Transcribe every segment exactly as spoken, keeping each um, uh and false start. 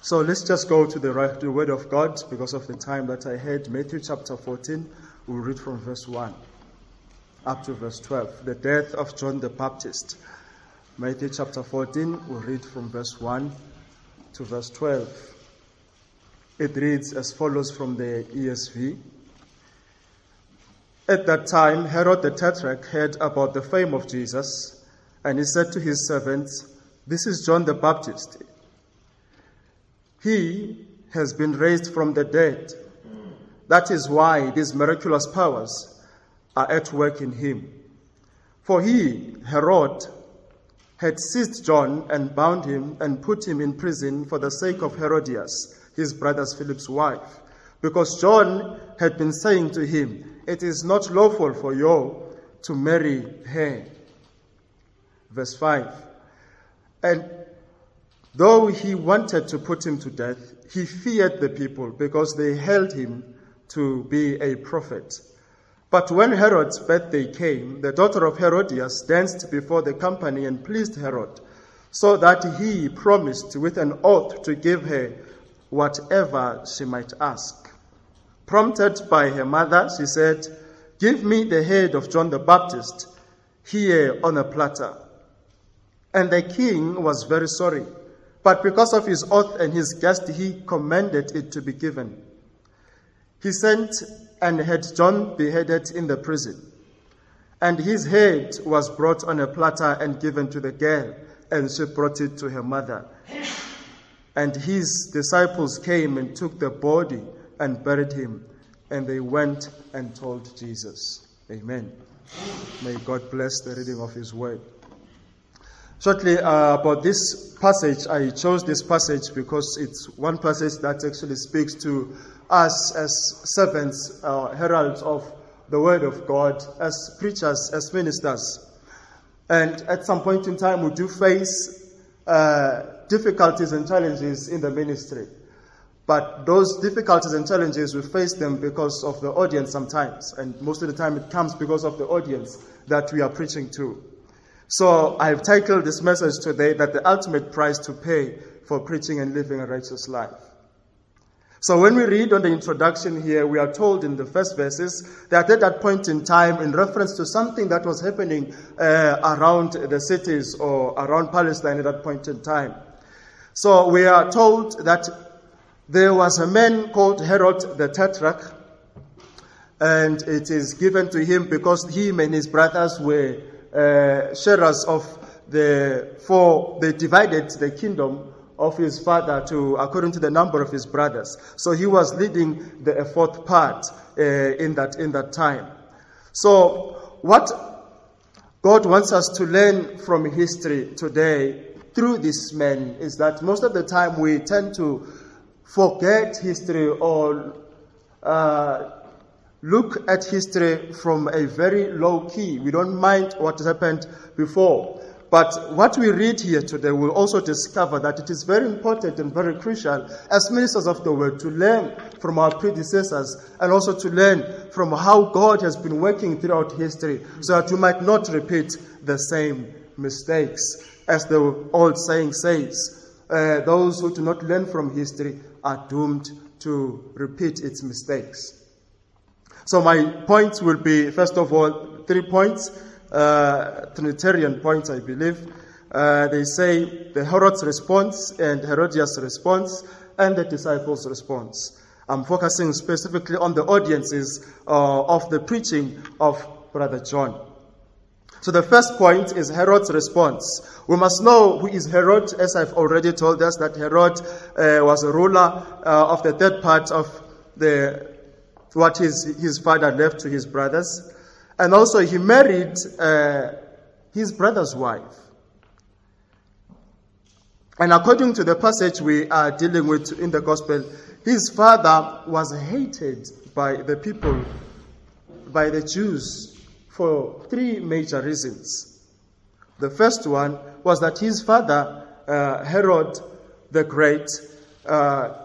So let's just go to the, right, the Word of God because of the time that I had. Matthew chapter fourteen, we'll read from verse one up to verse twelve. The death of John the Baptist. Matthew chapter fourteen, we'll read from verse one to verse twelve. It reads as follows from the E S V. At that time, Herod the Tetrarch heard about the fame of Jesus, and he said to his servants, "This is John the Baptist. He has been raised from the dead. That is why these miraculous powers are at work in him. For he, Herod, had seized John and bound him and put him in prison for the sake of Herodias, his brother Philip's wife, because John had been saying to him, 'It is not lawful for you to marry her.'" Verse five. And though he wanted to put him to death, he feared the people because they held him to be a prophet. But when Herod's birthday came, the daughter of Herodias danced before the company and pleased Herod, so that he promised with an oath to give her whatever she might ask. Prompted by her mother, she said, "Give me the head of John the Baptist here on a platter." And the king was very sorry. But because of his oath and his guest, he commanded it to be given. He sent and had John beheaded in the prison. And his head was brought on a platter and given to the girl, and she brought it to her mother. And his disciples came and took the body and buried him, and they went and told Jesus. Amen. May God bless the reading of his word. Shortly uh, about this passage, I chose this passage because it's one passage that actually speaks to us as servants, uh, heralds of the Word of God, as preachers, as ministers. And at some point in time, we do face uh, difficulties and challenges in the ministry. But those difficulties and challenges, we face them because of the audience sometimes. And most of the time, it comes because of the audience that we are preaching to. So I've titled this message today that the ultimate price to pay for preaching and living a righteous life. So when we read on the introduction here, we are told in the first verses that at that point in time, in reference to something that was happening uh, around the cities or around Palestine at that point in time. So we are told that there was a man called Herod the Tetrarch, and it is given to him because him and his brothers were Uh, sharers of the four, they divided the kingdom of his father to according to the number of his brothers. So he was leading the a fourth part uh, in that in that time. So what God wants us to learn from history today through this man is that most of the time we tend to forget history or uh, look at history from a very low key. We don't mind what happened before. But what we read here today, we'll also discover that it is very important and very crucial as ministers of the word to learn from our predecessors and also to learn from how God has been working throughout history so that we might not repeat the same mistakes. As the old saying says, uh, those who do not learn from history are doomed to repeat its mistakes. So my points will be, first of all, three points, uh, Trinitarian points, I believe. Uh, they say the Herod's response and Herodias' response and the disciples' response. I'm focusing specifically on the audiences uh, of the preaching of Brother John. So the first point is Herod's response. We must know who is Herod, as I've already told us that Herod uh, was a ruler uh, of the third part of the what his, his father left to his brothers. And also he married uh, his brother's wife. And according to the passage we are dealing with in the gospel, his father was hated by the people, by the Jews, for three major reasons. The first one was that his father, uh, Herod the Great, uh,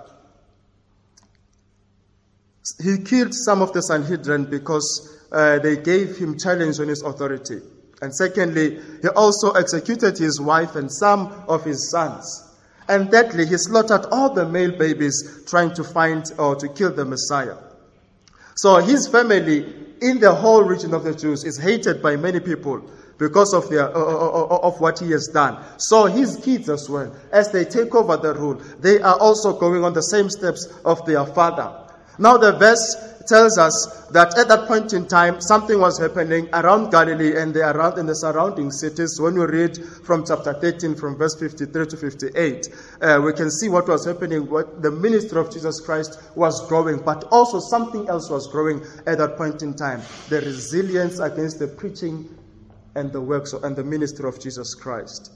he killed some of the Sanhedrin because uh, they gave him challenge on his authority. And secondly, he also executed his wife and some of his sons. And thirdly, he slaughtered all the male babies trying to find or to kill the Messiah. So his family in the whole region of the Jews is hated by many people because of their uh, uh, of what he has done. So his kids as well, as they take over the rule, they are also going on the same steps of their father. Now the verse tells us that at that point in time, something was happening around Galilee and the around in the surrounding cities. When we read from chapter thirteen, from verse fifty-three to fifty-eight, uh, we can see what was happening. What the ministry of Jesus Christ was growing, but also something else was growing at that point in time: the resilience against the preaching and the works and the ministry of Jesus Christ.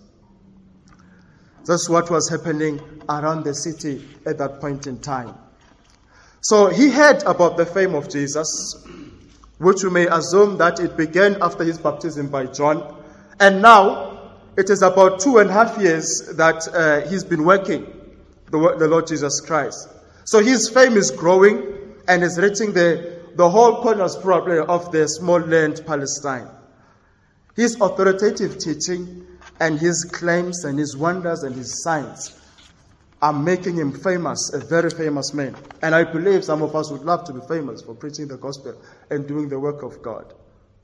That's what was happening around the city at that point in time. So he heard about the fame of Jesus, which we may assume that it began after his baptism by John. And now it is about two and a half years that uh, he's been working, the, the Lord Jesus Christ. So his fame is growing and is reaching the, the whole corners probably of the small land Palestine. His authoritative teaching and his claims and his wonders and his signs are making him famous, a very famous man. And I believe some of us would love to be famous for preaching the gospel and doing the work of God.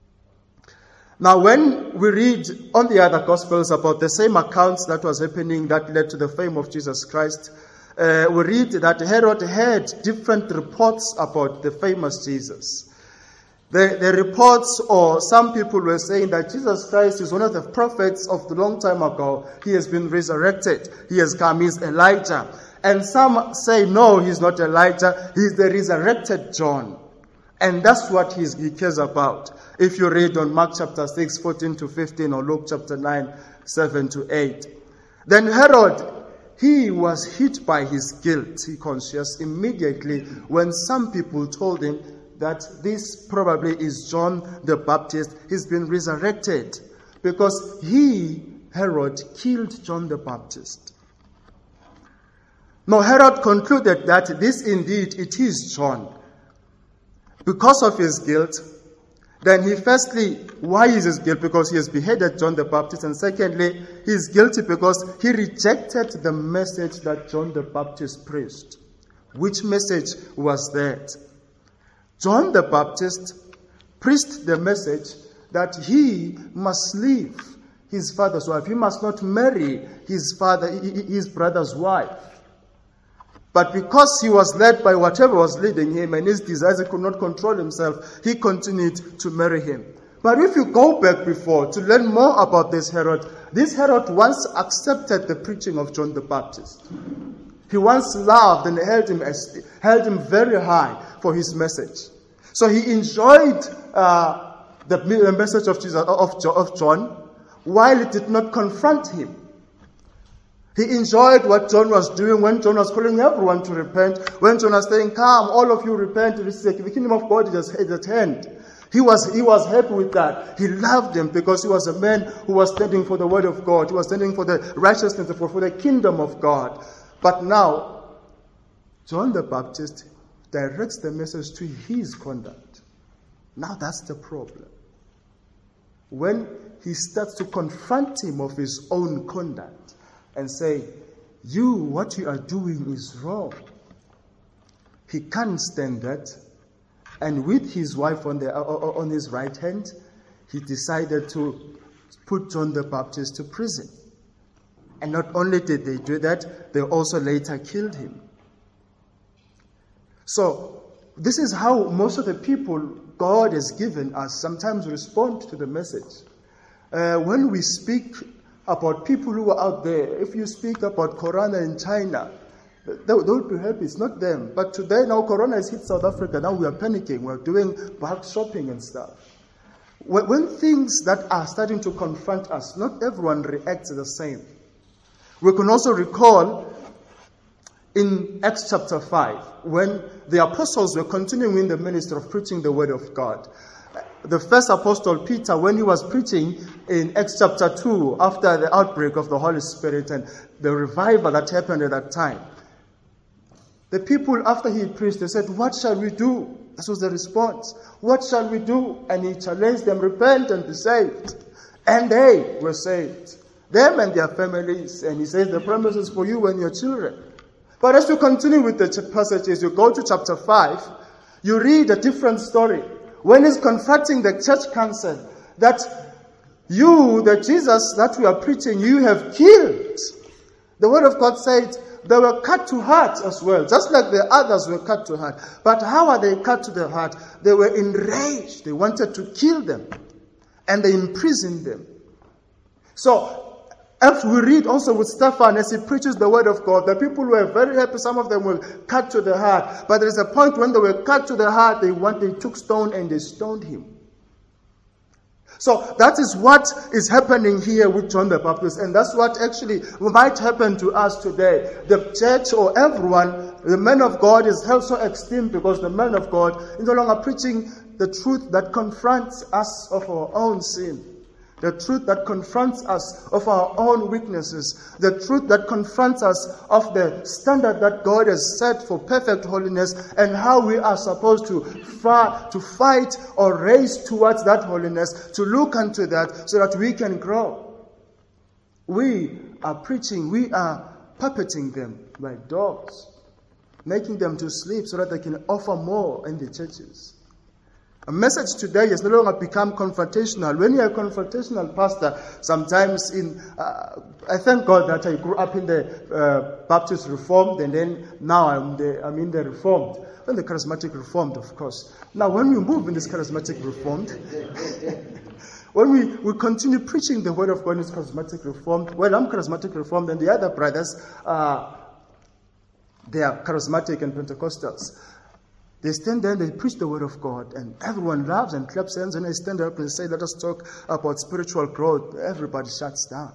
Now, when we read on the other gospels about the same accounts that was happening that led to the fame of Jesus Christ, uh, we read that Herod had different reports about the famous Jesus. The, the reports, or some people were saying that Jesus Christ is one of the prophets of the long time ago. He has been resurrected. He has come. He's Elijah. And some say, no, he's not Elijah. He's the resurrected John. And that's what he's, he cares about. If you read on Mark chapter six, fourteen to fifteen, or Luke chapter nine, seven to eight. Then Herod, he was hit by his guilty conscience immediately when some people told him that this probably is John the Baptist. He's been resurrected because he, Herod, killed John the Baptist. Now Herod concluded that this indeed it is John. Because of his guilt, then he firstly, why is his guilt? Because he has beheaded John the Baptist. And secondly, he is guilty because he rejected the message that John the Baptist preached. Which message was that? John the Baptist preached the message that he must leave his father's wife. He must not marry his father, his brother's wife. But because he was led by whatever was leading him and his desires, he could not control himself, he continued to marry him. But if you go back before to learn more about this Herod, this Herod once accepted the preaching of John the Baptist. He once loved and held him, held him very high for his message. So he enjoyed uh, the, the message of Jesus of, of John, while it did not confront him. He enjoyed what John was doing when John was calling everyone to repent, when John was saying, "Come, all of you repent, the kingdom of God is at hand." He was, he was happy with that. He loved him because he was a man who was standing for the word of God. He was standing for the righteousness, for, for the kingdom of God. But now, John the Baptist directs the message to his conduct. Now that's the problem. When he starts to confront him of his own conduct and say, "You, what you are doing is wrong," he can't stand that. And with his wife on, the, on his right hand, he decided to put John the Baptist to prison. And not only did they do that, they also later killed him. So, this is how most of the people God has given us sometimes respond to the message. Uh, when we speak about people who are out there, if you speak about Corona in China, they will be happy. It's not them. But today, now Corona has hit South Africa. Now we are panicking. We're doing bulk shopping and stuff. When, when things that are starting to confront us, not everyone reacts the same. We can also recall in Acts chapter five, when the apostles were continuing in the ministry of preaching the word of God. The first apostle, Peter, when he was preaching in Acts chapter two, after the outbreak of the Holy Spirit and the revival that happened at that time, the people, after he preached, they said, "What shall we do?" This was the response. "What shall we do?" And he challenged them, "Repent and be saved." And they were saved. them and their families. And he says the promise is for you and your children. But as you continue with the passages, you go to chapter five, you read a different story. When he's confronting the church council, that you, the Jesus that we are preaching, you have killed. The word of God said they were cut to heart as well, just like the others were cut to heart. But how are they cut to the heart? They were enraged. They wanted to kill them. And they imprisoned them. So, as we read also with Stephan, as he preaches the word of God, the people were very happy. Some of them were cut to the heart. But there is a point when they were cut to the heart, they went, they took stone and they stoned him. So that is what is happening here with John the Baptist. And that's what actually might happen to us today. The church or everyone, the man of God is held so esteemed because the man of God is no longer preaching the truth that confronts us of our own sin. The truth that confronts us of our own weaknesses. The truth that confronts us of the standard that God has set for perfect holiness and how we are supposed to, fa- to fight or race towards that holiness, to look unto that so that we can grow. We are preaching, we are puppeting them like dogs, making them to sleep so that they can offer more in the churches. A message today has no longer become confrontational. When you're a confrontational pastor, sometimes in, uh, I thank God that I grew up in the uh, Baptist Reformed, and then now I'm, the, I'm in the Reformed. And the Charismatic Reformed, of course. Now, when we move in this Charismatic Reformed, when we, we continue preaching the Word of God in this Charismatic Reformed, well, I'm Charismatic Reformed, and the other brothers, uh, they are Charismatic and Pentecostals. They stand there and they preach the word of God, and everyone laughs and claps hands. And I stand up and say, let us talk about spiritual growth. Everybody shuts down.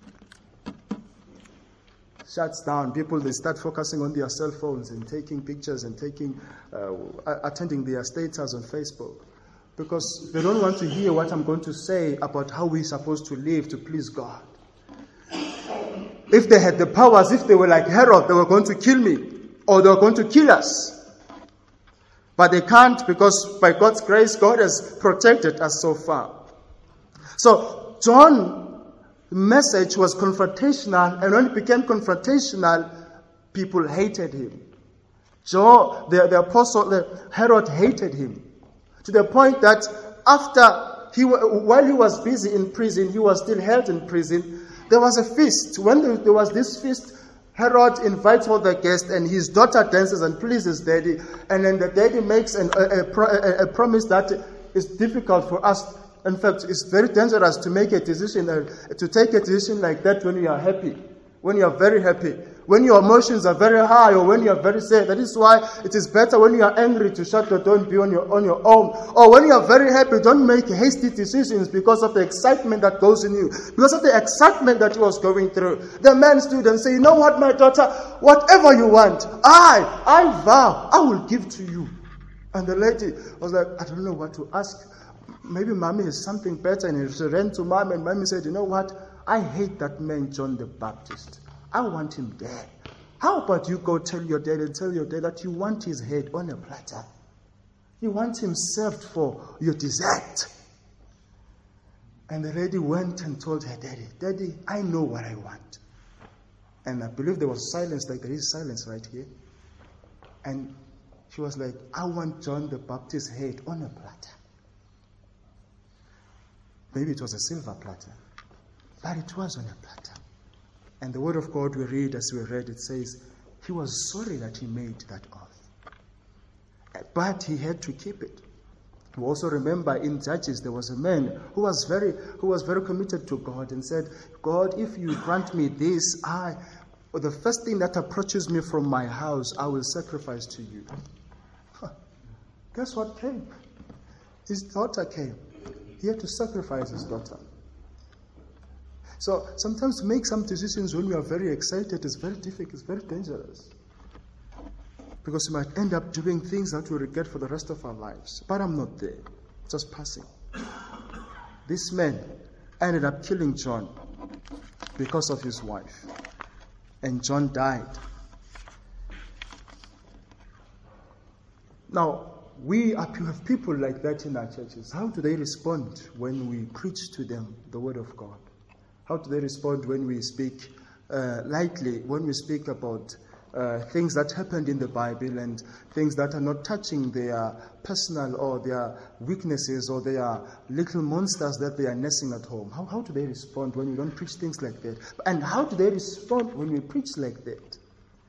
Shuts down. People, they start focusing on their cell phones and taking pictures and taking, uh, attending their status on Facebook. Because they don't want to hear what I'm going to say about how we're supposed to live to please God. If they had the powers, if they were like Herod, they were going to kill me, or they were going to kill us. But they can't, because by God's grace, God has protected us so far. So John's message was confrontational, and when it became confrontational, people hated him. John, the, the apostle, the Herod hated him, to the point that after he, while he was busy in prison, he was still held in prison. There was a feast. When there, there was this feast, Herod invites all the guests, and his daughter dances and pleases daddy. And then the daddy makes an, a, a, a, a promise that is difficult for us. In fact, it's very dangerous to make a decision, uh, to take a decision like that when you are happy, when you are very happy, when your emotions are very high, or when you are very sad. That is why it is better when you are angry to shut the door and be on your, on your own. Or when you are very happy, don't make hasty decisions because of the excitement that goes in you. Because of the excitement that he was going through. The man stood and said, you know what, my daughter, whatever you want, I, I vow, I will give to you. And the lady was like, I don't know what to ask. Maybe mommy has something better. And she ran to mom, and mommy said, you know what, I hate that man John the Baptist. I want him dead. How about you go tell your dad and tell your dad that you want his head on a platter? You want him served for your dessert. And the lady went and told her daddy, Daddy, I know what I want. And I believe there was silence, like there is silence right here. And she was like, I want John the Baptist's head on a platter. Maybe it was a silver platter, but it was on a platter. And the word of God we read, as we read, it says, he was sorry that he made that oath. But he had to keep it. We also remember in Judges, there was a man who was very who was very committed to God and said, God, if you grant me this, I, the first thing that approaches me from my house, I will sacrifice to you. Huh. Guess what came? His daughter came. He had to sacrifice his daughter. So sometimes to make some decisions when we are very excited is very difficult, it's very dangerous. Because we might end up doing things that we regret for the rest of our lives. But I'm not there, just passing. This man ended up killing John because of his wife. And John died. Now, we have people like that in our churches. How do they respond when we preach to them the word of God? How do they respond when we speak uh, lightly, when we speak about uh, things that happened in the Bible and things that are not touching their personal or their weaknesses or their little monsters that they are nursing at home? How, how do they respond when we don't preach things like that? And how do they respond when we preach like that?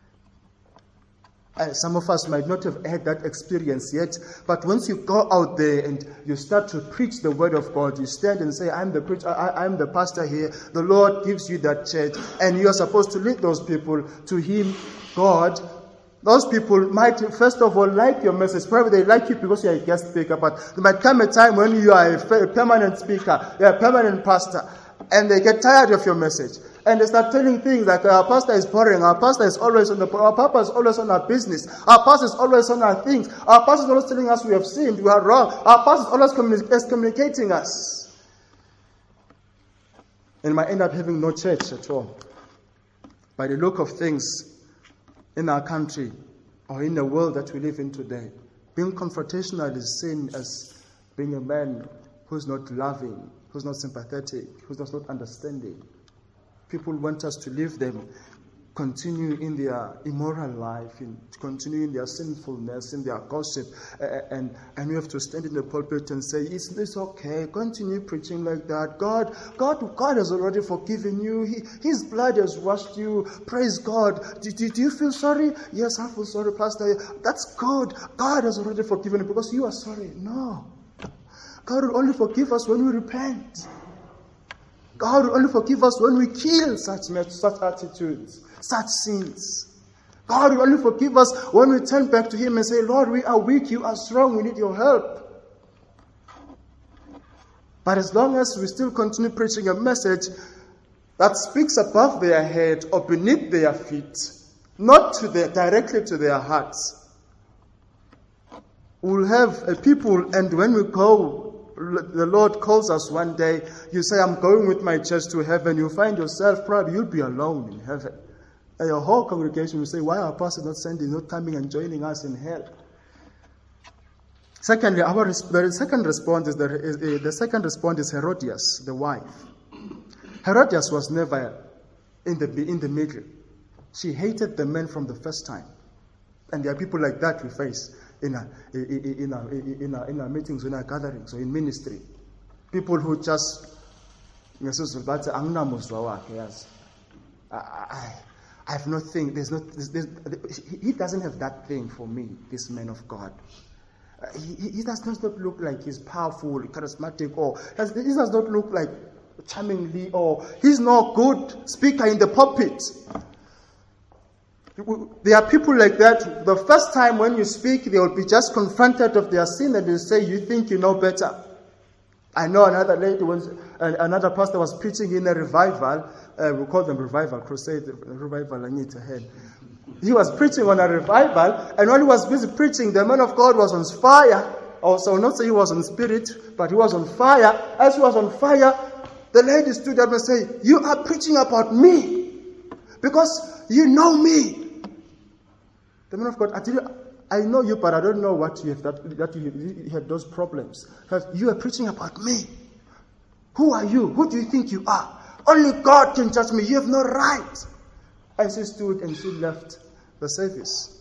Uh, some of us might not have had that experience yet, but once you go out there and you start to preach the word of God, you stand and say, I'm the preacher, I, I'm the pastor here, the Lord gives you that church, and you are supposed to lead those people to Him, God. Those people might, first of all, like your message. Probably they like you because you're a guest speaker, but there might come a time when you are a permanent speaker, you're a permanent pastor, and they get tired of your message. And they start telling things like, our pastor is boring, our pastor is always on the, our papa is always on our business, our pastor is always on our things, our pastor is always telling us we have sinned, we are wrong, our pastor is always communi- excommunicating us. And might end up having no church at all. By the look of things in our country or in the world that we live in today, being confrontational is seen as being a man who's not loving, who's not sympathetic, who's not understanding. People want us to leave them, continue in their immoral life, in, continue in their sinfulness, in their gossip, uh, and and we have to stand in the pulpit and say, "It's, it's okay. Continue preaching like that. God, God, God has already forgiven you. He, His blood has washed you. Praise God. Do, do, do you feel sorry? Yes, I feel sorry, Pastor. That's good. God has already forgiven you because you are sorry. No, God will only forgive us when we repent. God will only forgive us when we kill such, such attitudes, such sins. God will only forgive us when we turn back to Him and say, Lord, we are weak, you are strong, we need your help. But as long as we still continue preaching a message that speaks above their head or beneath their feet, not to their, directly to their hearts, we'll have a people, and when we go, the Lord calls us one day, you say, I'm going with my church to heaven. You find yourself, probably you'll be alone in heaven. And your whole congregation will say, why are pastors not sending, not coming and joining us in hell? Secondly, our the second response is the, is, uh, the second response is Herodias, the wife. Herodias was never in the in the middle. She hated the men from the first time. And there are people like that we face in our, in our, in our, in our meetings, in our gatherings, or in ministry. People who just, I, I, I have no thing, there's no, there's, there's, he doesn't have that thing for me, this man of God. Uh, he, he does not look like he's powerful, charismatic, or he does not look like charmingly, or he's not good speaker in the pulpit. There are people like that. The first time when you speak, they will be just confronted of their sin and they say, you think you know better. I know another lady, was, another pastor was preaching in a revival. Uh, we call them revival, crusade, revival, I need to head. He was preaching on a revival, and when he was busy preaching, the man of God was on fire. Also, not say he was on spirit, but he was on fire. As he was on fire, the lady stood up and said, you are preaching about me because you know me. The man of God, I tell you, I know you, but I don't know what you have, that, that you, you had those problems. Because you are preaching about me. Who are you? Who do you think you are? Only God can judge me. You have no right. And she stood and she left the service.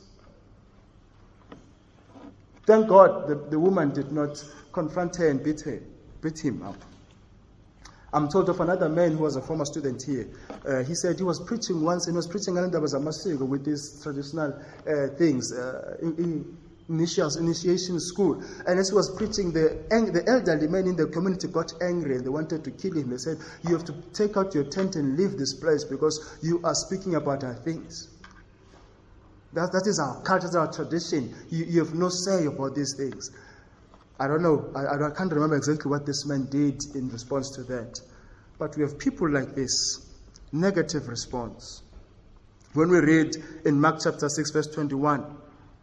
Thank God the, the woman did not confront her and beat her, beat him up. I'm told of another man who was a former student here. Uh, he said he was preaching once, and he was preaching and there was a masjid with these traditional uh, things, uh, in, in initials, initiation school. And as he was preaching, the, the elderly men in the community got angry and they wanted to kill him. They said, you have to take out your tent and leave this place because you are speaking about our things. That, that is our culture, that's our tradition. You, you have no say about these things. I don't know, I, I can't remember exactly what this man did in response to that. But we have people like this, negative response. When we read in Mark chapter six, verse twenty-one,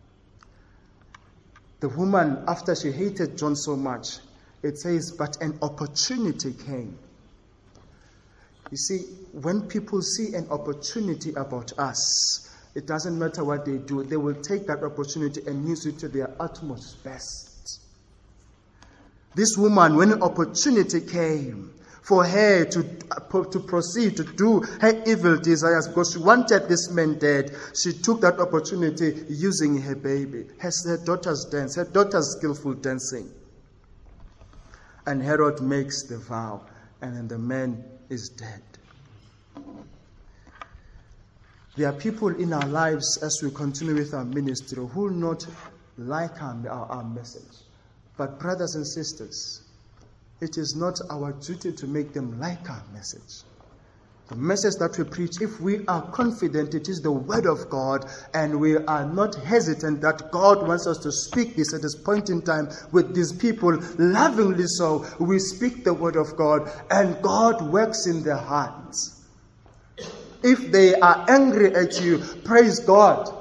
the woman, after she hated John so much, it says, but an opportunity came. You see, when people see an opportunity about us, it doesn't matter what they do, they will take that opportunity and use it to their utmost best. This woman, when an opportunity came for her to, to proceed to do her evil desires, because she wanted this man dead. She took that opportunity using her baby, her, her daughter's dance, her daughter's skillful dancing. And Herod makes the vow, and then the man is dead. There are people in our lives as we continue with our ministry who will not like our, our, our message. But brothers and sisters, it is not our duty to make them like our message. The message that we preach, if we are confident it is the word of God, and we are not hesitant that God wants us to speak this at this point in time with these people, lovingly so, we speak the word of God, and God works in their hearts. If they are angry at you, praise God.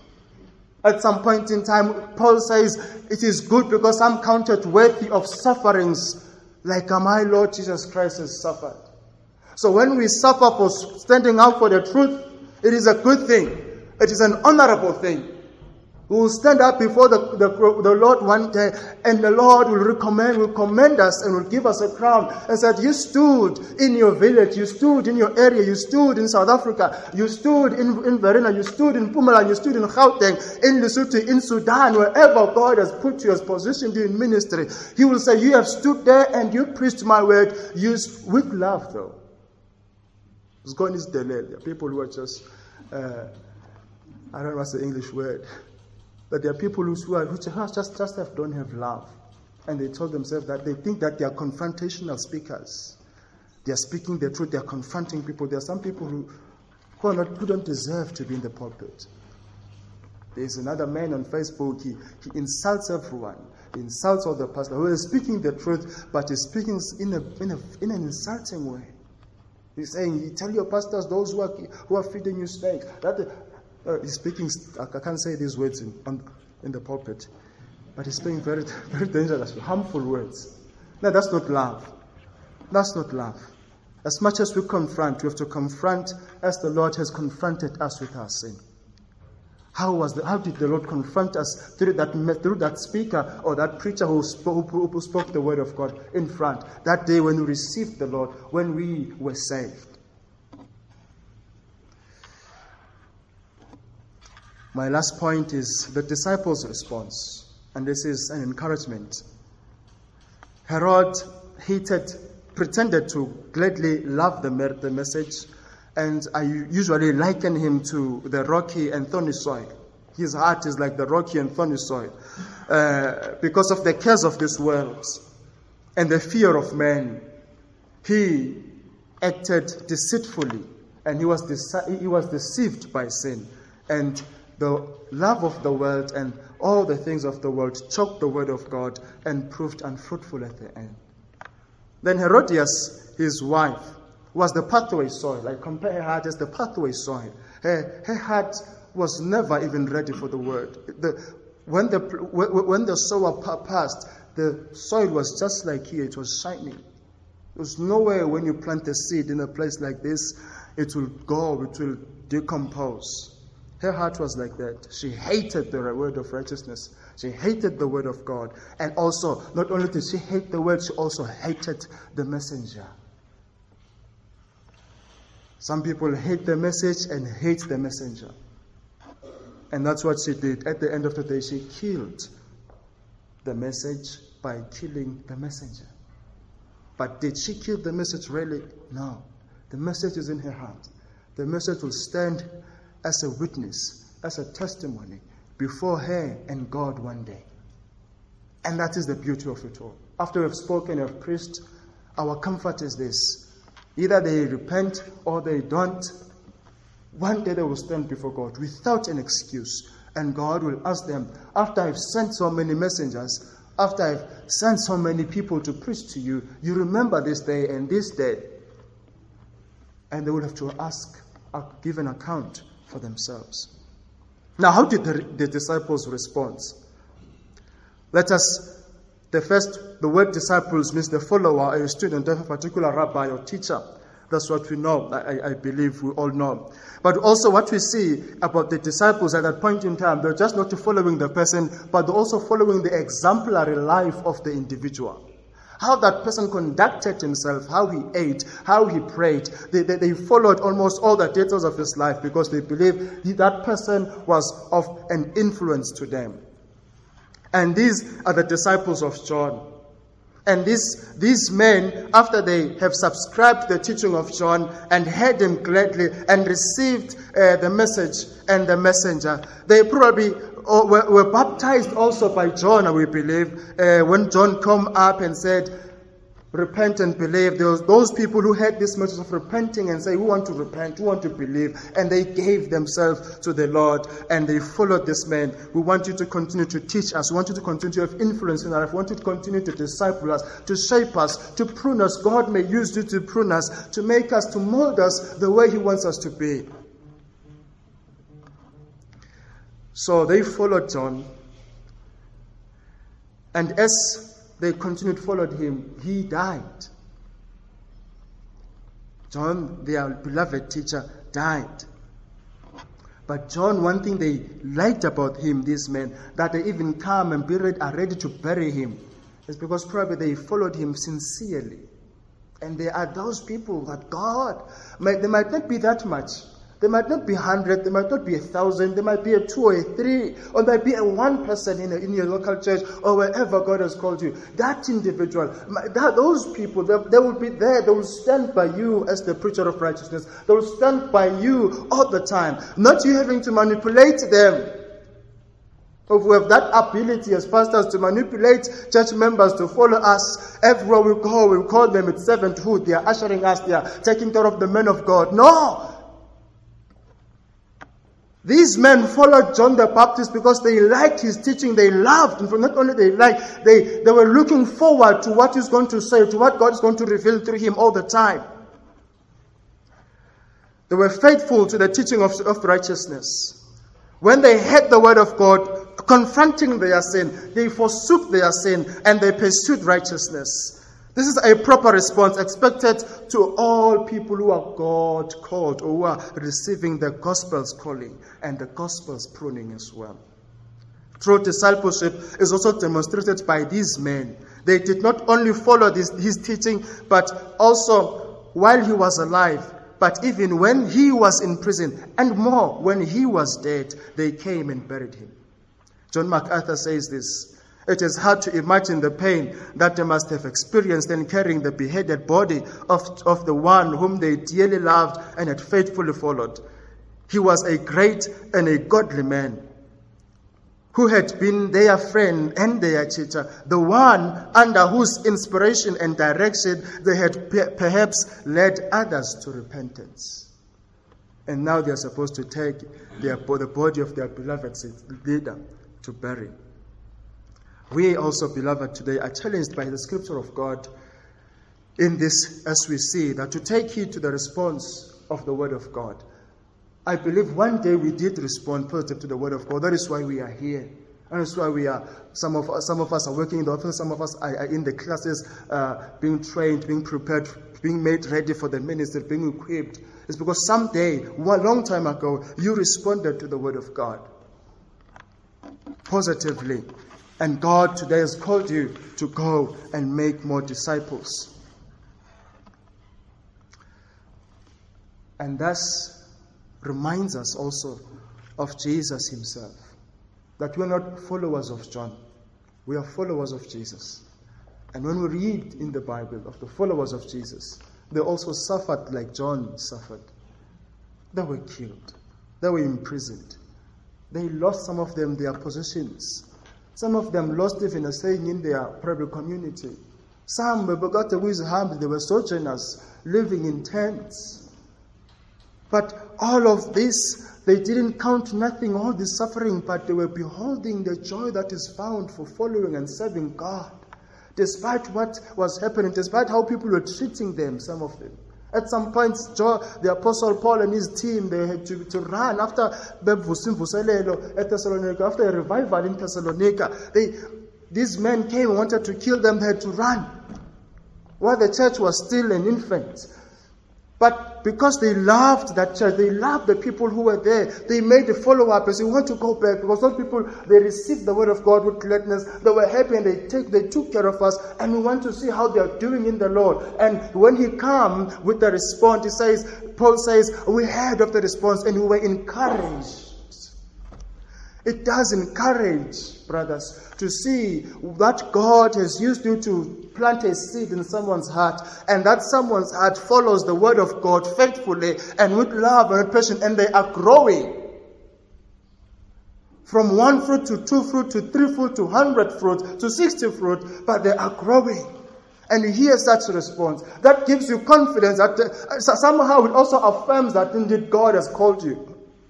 At some point in time, Paul says, it is good because I'm counted worthy of sufferings like my Lord Jesus Christ has suffered. So when we suffer for standing up for the truth, it is a good thing. It is an honorable thing. We will stand up before the, the, the Lord one day, and the Lord will recommend, will commend us and will give us a crown and said, you stood in your village, you stood in your area, you stood in South Africa, you stood in, in Verena, you stood in Pumalan, you stood in Gauteng, in Lesotho, in Sudan, wherever God has put you, has positioned you in ministry. He will say, you have stood there and you preached my word, used with love though. It's going is delay. There are people who are just, uh, I don't know what's the English word. But there are people who, are, who just, just have, don't have love. And they told themselves that they think that they are confrontational speakers. They are speaking the truth. They are confronting people. There are some people who, who, are not, who don't deserve to be in the pulpit. There's another man on Facebook. He, he insults everyone. He insults all the pastors who are speaking the truth, but he's speaking in, a, in, a, in an insulting way. He's saying, you tell your pastors, those who are, who are feeding you snakes, that Uh, he's speaking, I can't say these words in, on, in the pulpit, but he's speaking very, very dangerous, harmful words. No, that's not love. That's not love. As much as we confront, we have to confront as the Lord has confronted us with our sin. How was the, how did the Lord confront us through that, through that speaker or that preacher who spoke, who, who spoke the word of God in front, that day when we received the Lord, when we were saved? My last point is the disciples' response, and this is an encouragement. Herod hated, pretended to gladly love the, the message, and I usually liken him to the rocky and thorny soil. His heart is like the rocky and thorny soil uh, because of the cares of this world and the fear of man. He acted deceitfully, and he was dece- he was deceived by sin, and the love of the world and all the things of the world choked the word of God and proved unfruitful at the end. Then Herodias, his wife, was the pathway soil. I compare her heart as the pathway soil. Her, her heart was never even ready for the word. The, when, the, when the sower passed, the soil was just like here. It was shining. There's nowhere when you plant a seed in a place like this, it will go, it will decompose. Her heart was like that. She hated the word of righteousness. She hated the word of God. And also, not only did she hate the word, she also hated the messenger. Some people hate the message and hate the messenger. And that's what she did. At the end of the day, she killed the message by killing the messenger. But did she kill the message really? No. The message is in her heart. The message will stand as a witness, as a testimony before her and God one day. And that is the beauty of it all. After we've spoken, we've preached, our comfort is this. Either they repent or they don't. One day they will stand before God without an excuse. And God will ask them, after I've sent so many messengers, after I've sent so many people to preach to you, you remember this day and this day. And they will have to ask, give an account for themselves. Now, how did the, the disciples respond? Let us, the first, the word disciples means the follower, a student of a particular rabbi or teacher. That's what we know, I, I believe we all know. But also what we see about the disciples at that point in time, they're just not following the person, but they're also following the exemplary life of the individual. how that person conducted himself, how he ate, how he prayed. They, they, they followed almost all the details of his life because they believed he, that person was of an influence to them. And these are the disciples of John. And these, these men, after they have subscribed to the teaching of John and heard him gladly and received uh, the message and the messenger, they probably uh, were, were baptized also by John, we believe. Uh, when John came up and said, repent and believe, there was those people who had this message of repenting and say, we want to repent, we want to believe. And they gave themselves to the Lord and they followed this man. We want you to continue to teach us. We want you to continue to have influence in our life. We want you to continue to disciple us, to shape us, to prune us. God may use you to prune us, to make us, to mold us the way he wants us to be. So they followed John. And as they continued, followed him, he died. John, their beloved teacher, died. But John, one thing they liked about him, these men, that they even come and be ready, are ready to bury him, is because probably they followed him sincerely. And there are those people that God, might, they might not be that much. They might not be a hundred, they might not be a thousand, they might be a two or a three, or there might be a one person in, a, in your local church or wherever God has called you. That individual, that, those people, they, they will be there, they will stand by you as the preacher of righteousness. They will stand by you all the time, not you having to manipulate them. If we have that ability as pastors to manipulate church members to follow us, everywhere we go, we call them it's servanthood, they are ushering us, they are taking care of the men of God. No! These men followed John the Baptist because they liked his teaching, they loved, and not only they liked, they, they were looking forward to what he's going to say, to what God is going to reveal through him all the time. They were faithful to the teaching of, of righteousness. When they heard the word of God, confronting their sin, they forsook their sin and they pursued righteousness. This is a proper response expected to all people who are God called or who are receiving the gospel's calling and the gospel's pruning as well. True discipleship is also demonstrated by these men. They did not only follow this, his teaching, but also while he was alive, but even when he was in prison, and more, when he was dead, they came and buried him. John MacArthur says this: it is hard to imagine the pain that they must have experienced in carrying the beheaded body of, of the one whom they dearly loved and had faithfully followed. He was a great and a godly man who had been their friend and their teacher, the one under whose inspiration and direction they had pe- perhaps led others to repentance. And now they are supposed to take their, the body of their beloved leader to bury. We also, beloved, today are challenged by the scripture of God in this, as we see, that to take heed to the response of the word of God. I believe one day we did respond positive to the word of God. That is why we are here. And that's why we are, some of us, some of us are working in the office, some of us are, are in the classes, uh, being trained, being prepared, being made ready for the ministry, being equipped. It's because someday, one long time ago, you responded to the word of God positively. And God today has called you to go and make more disciples. And thus reminds us also of Jesus himself. That we are not followers of John. We are followers of Jesus. And when we read in the Bible of the followers of Jesus, they also suffered like John suffered. They were killed. They were imprisoned. They lost, some of them, their possessions. Some of them lost even a saying in their private community. Some were got away harmed. They were sojourners living in tents. But all of this, they didn't count nothing, all this suffering, but they were beholding the joy that is found for following and serving God. Despite what was happening, despite how people were treating them, some of them. At some point, the Apostle Paul and his team, they had to, to run after at Thessalonica, after a revival in Thessalonica. They, these men came and wanted to kill them, they had to run, while the church was still an infant. But because they loved that church, they loved the people who were there, they made a follow-up and said, we want to go back, because those people, they received the word of God with gladness, they were happy, and they take, they took care of us, and we want to see how they are doing in the Lord. And when he came with the response, he says, Paul says, we heard of the response, and we were encouraged. It does encourage, brothers, to see that God has used you to plant a seed in someone's heart, and that someone's heart follows the word of God faithfully and with love and passion, and they are growing from one fruit to two fruit to three fruit to one hundred fruit to sixty fruit, but they are growing. And you hear such a response. That gives you confidence that uh, somehow it also affirms that indeed God has called you.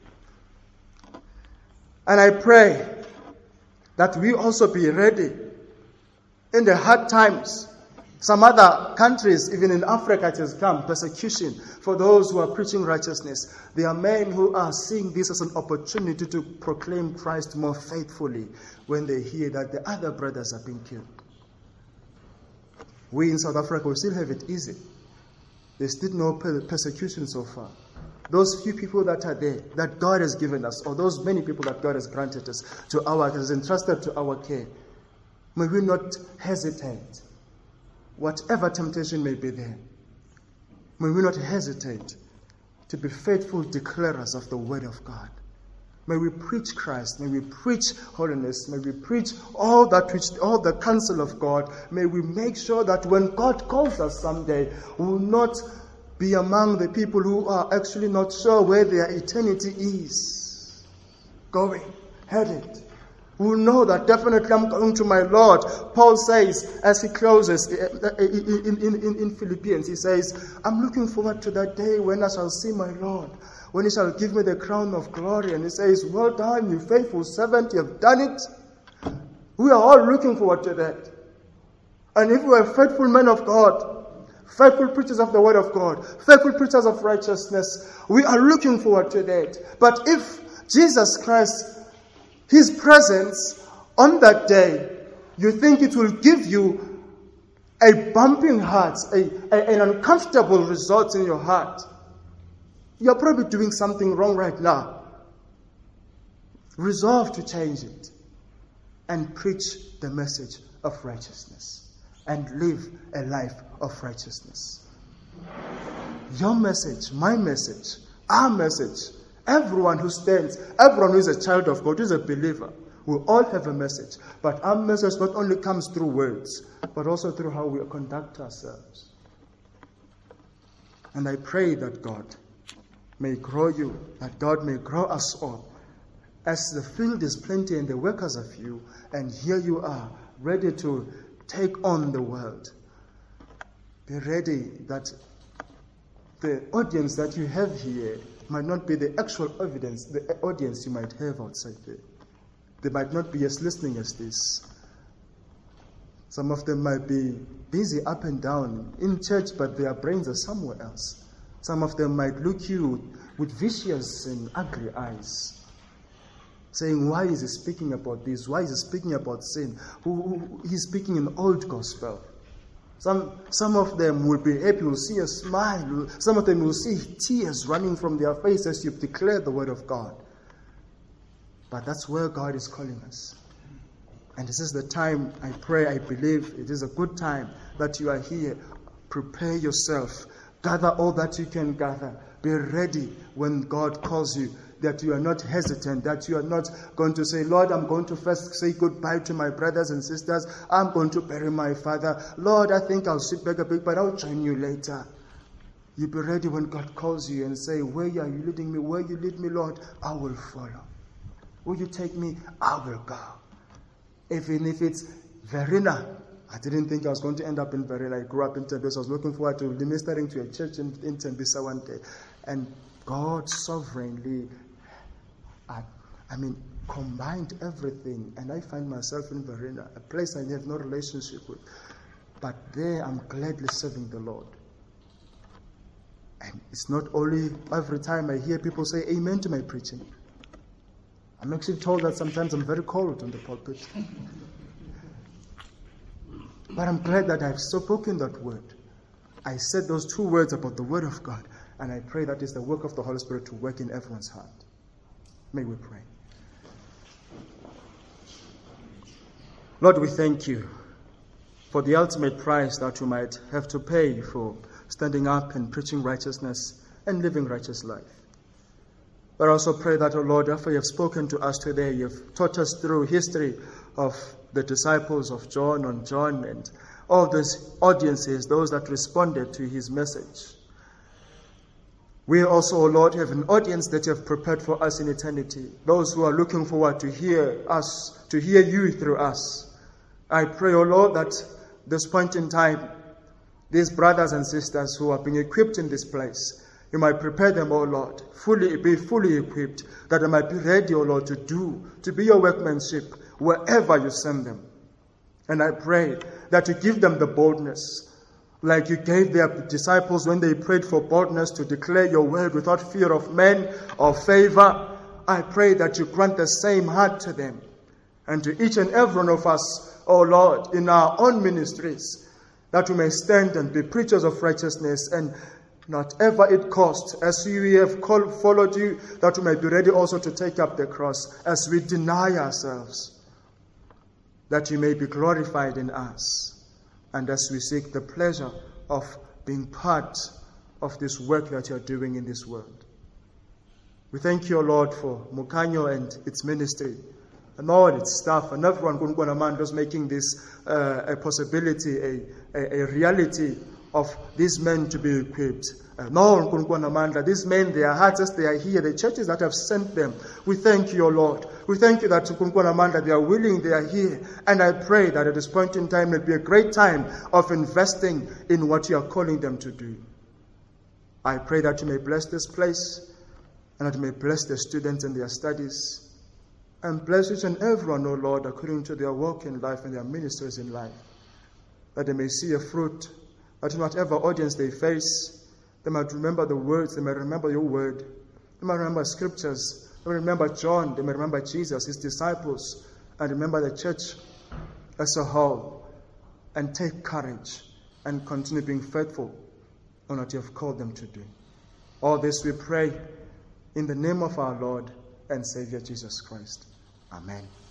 And I pray that we also be ready in the hard times. Some other countries, even in Africa, it has come, persecution for those who are preaching righteousness. There are men who are seeing this as an opportunity to proclaim Christ more faithfully when they hear that the other brothers are being killed. We in South Africa, we still have it easy. There's still no persecution so far. Those few people that are there, that God has given us, or those many people that God has granted us, to our, has entrusted to our care, may we not hesitate, whatever temptation may be there. May we not hesitate to be faithful declarers of the word of God. May we preach Christ. May we preach holiness. May we preach all that which, all the counsel of God. May we make sure that when God calls us someday, we will not be among the people who are actually not sure where their eternity is going, headed. We will know that definitely I'm going to my Lord. Paul says, as he closes in, in, in, in Philippians, he says, I'm looking forward to that day when I shall see my Lord, when he shall give me the crown of glory. And he says, well done, you faithful servant, you have done it. We are all looking forward to that. And if we are faithful men of God, faithful preachers of the word of God, faithful preachers of righteousness, we are looking forward to that. But if Jesus Christ, his presence on that day, you think it will give you a bumping heart, a, a, an uncomfortable result in your heart, you're probably doing something wrong right now. Resolve to change it and preach the message of righteousness and live a life of righteousness. Your message, my message, our message, everyone who stands, everyone who is a child of God, who is a believer, we all have a message. But our message not only comes through words, but also through how we conduct ourselves. And I pray that God may grow you, that God may grow us all. As the field is plenty and the workers are few, and here you are, ready to take on the world. Be ready that the audience that you have here might not be the actual evidence, the audience you might have outside there. They might not be as listening as this. Some of them might be busy up and down in church, but their brains are somewhere else. Some of them might look you with vicious and ugly eyes, saying, why is he speaking about this? Why is he speaking about sin? Who, who, he's speaking in old gospel. Some, some of them will be happy, will see a smile. Some of them will see tears running from their face as you've declared the word of God. But that's where God is calling us. And this is the time, I pray, I believe, it is a good time that you are here. Prepare yourself. Gather all that you can gather. Be ready when God calls you. That you are not hesitant, that you are not going to say, Lord, I'm going to first say goodbye to my brothers and sisters. I'm going to bury my father. Lord, I think I'll sit back a bit, but I'll join you later. You be ready when God calls you and say, where are you leading me? Where you lead me, Lord, I will follow. Will you take me? I will go. Even if it's Verena. I didn't think I was going to end up in Verena. I grew up in Tembisa. I was looking forward to ministering to a church in, in Tembisa one day. And God sovereignly, I, I mean, combined everything. And I find myself in Verena, a place I have no relationship with. But there I'm gladly serving the Lord. And it's not only every time I hear people say amen to my preaching. I'm actually told that sometimes I'm very cold on the pulpit. But I'm glad that I've spoken that word. I said those two words about the word of God. And I pray that is the work of the Holy Spirit to work in everyone's heart. May we pray. Lord, we thank you for the ultimate price that you might have to pay for standing up and preaching righteousness and living righteous life. But I also pray that, O Lord, after you have spoken to us today, you have taught us through history of the disciples of John on John and all those audiences, those that responded to his message. We also, O Lord, have an audience that you have prepared for us in eternity, those who are looking forward to hear us, to hear you through us. I pray, O Lord, that this point in time, these brothers and sisters who are being equipped in this place, you might prepare them, O Lord, fully be fully equipped, that they might be ready, O Lord, to do, to be your workmanship wherever you send them. And I pray that you give them the boldness, like you gave their disciples when they prayed for boldness to declare your word without fear of men or favor. I pray that you grant the same heart to them and to each and every one of us, O Lord, in our own ministries, that we may stand and be preachers of righteousness, and not ever it cost, as we have called, followed you, that we may be ready also to take up the cross as we deny ourselves, that you may be glorified in us, and as we seek the pleasure of being part of this work that you are doing in this world. We thank you, O Lord, for Mukanyo and its ministry, and all its staff, and everyone who's making this uh, a possibility, a, a, a reality of these men to be equipped. Uh, these men, their hearts as they are here, the churches that have sent them, we thank you, O Lord. We thank you that they are willing, they are here. And I pray that at this point in time, it will be a great time of investing in what you are calling them to do. I pray that you may bless this place, and that you may bless the students and their studies, and bless each and everyone, O Lord, according to their walk in life and their ministries in life, that they may see a fruit, that in whatever audience they face, they might remember the words, they may remember your word, they might remember scriptures, they may remember John, they may remember Jesus, his disciples, and remember the church as a whole, and take courage and continue being faithful on what you have called them to do. All this we pray in the name of our Lord and Savior Jesus Christ. Amen.